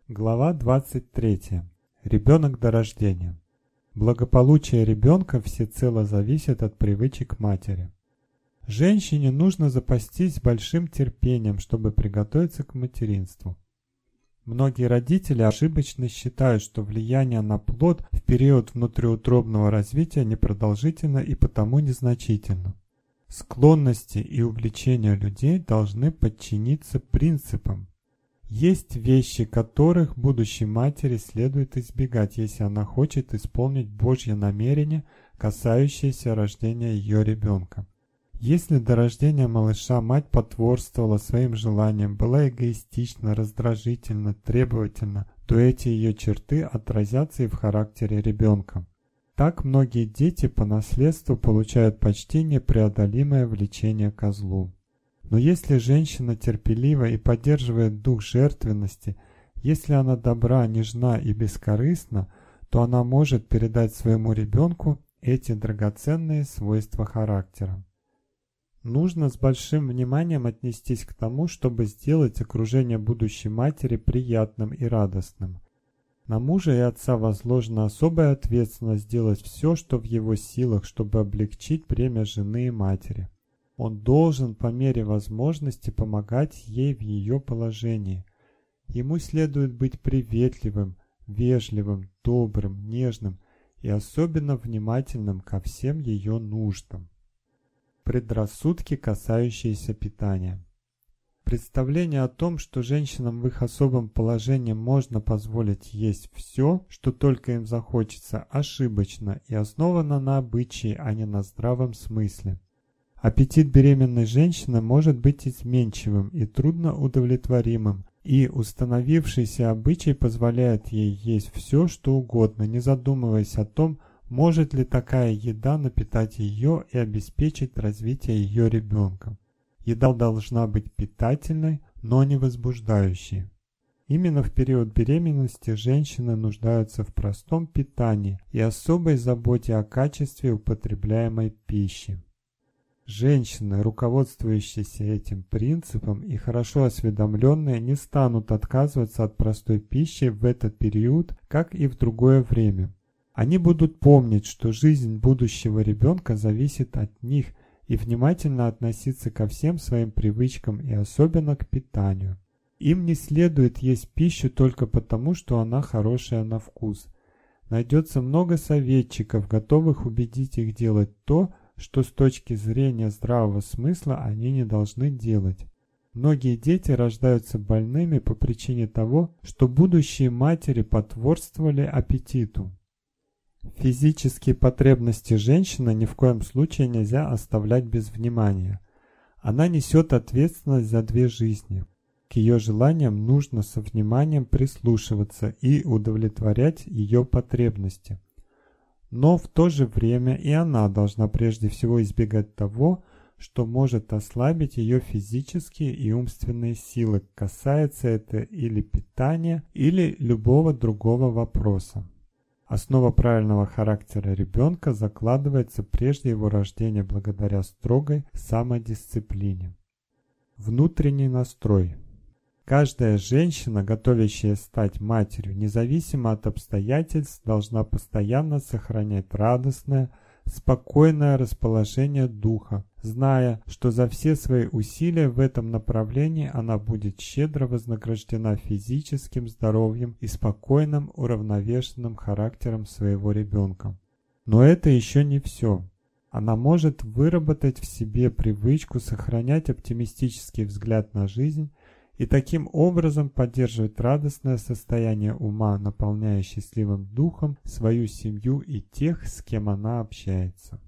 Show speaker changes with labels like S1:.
S1: Глава 23. Ребенок до рождения. Благополучие ребенка всецело зависит от привычек матери. Женщине нужно запастись большим терпением, чтобы приготовиться к материнству. Многие родители ошибочно считают, что влияние на плод в период внутриутробного развития непродолжительно и потому незначительно. Склонности и увлечения людей должны подчиниться принципам. Есть вещи, которых будущей матери следует избегать, если она хочет исполнить Божье намерение, касающееся рождения ее ребенка. Если до рождения малыша мать потворствовала своим желаниям, была эгоистична, раздражительна, требовательна, то эти ее черты отразятся и в характере ребенка. Так многие дети по наследству получают почти непреодолимое влечение ко злу. Но если женщина терпелива и поддерживает дух жертвенности, если она добра, нежна и бескорыстна, то она может передать своему ребенку эти драгоценные свойства характера. Нужно с большим вниманием отнестись к тому, чтобы сделать окружение будущей матери приятным и радостным. На мужа и отца возложена особая ответственность сделать все, что в его силах, чтобы облегчить бремя жены и матери. Он должен по мере возможности помогать ей в ее положении. Ему следует быть приветливым, вежливым, добрым, нежным и особенно внимательным ко всем ее нуждам. Предрассудки, касающиеся питания. Представление о том, что женщинам в их особом положении можно позволить есть все, что только им захочется, ошибочно и основано на обычае, а не на здравом смысле. Аппетит беременной женщины может быть изменчивым и трудно удовлетворимым, и установившийся обычай позволяет ей есть все, что угодно, не задумываясь о том, может ли такая еда напитать ее и обеспечить развитие ее ребенка. Еда должна быть питательной, но не возбуждающей. Именно в период беременности женщины нуждаются в простом питании и особой заботе о качестве употребляемой пищи. Женщины, руководствующиеся этим принципом и хорошо осведомленные, не станут отказываться от простой пищи в этот период, как и в другое время. Они будут помнить, что жизнь будущего ребенка зависит от них, и внимательно относиться ко всем своим привычкам и особенно к питанию. Им не следует есть пищу только потому, что она хорошая на вкус. Найдется много советчиков, готовых убедить их делать то, что с точки зрения здравого смысла они не должны делать. Многие дети рождаются больными по причине того, что будущие матери потворствовали аппетиту. Физические потребности женщины ни в коем случае нельзя оставлять без внимания. Она несет ответственность за две жизни. К ее желаниям нужно со вниманием прислушиваться и удовлетворять ее потребности. Но в то же время и она должна прежде всего избегать того, что может ослабить ее физические и умственные силы, касается это или питания, или любого другого вопроса. Основа правильного характера ребенка закладывается прежде его рождения благодаря строгой самодисциплине. Внутренний настрой. Каждая женщина, готовящая стать матерью, независимо от обстоятельств, должна постоянно сохранять радостное, спокойное расположение духа, зная, что за все свои усилия в этом направлении она будет щедро вознаграждена физическим здоровьем и спокойным, уравновешенным характером своего ребенка. Но это еще не все. Она может выработать в себе привычку сохранять оптимистический взгляд на жизнь и таким образом поддерживать радостное состояние ума, наполняя счастливым духом свою семью и тех, с кем она общается.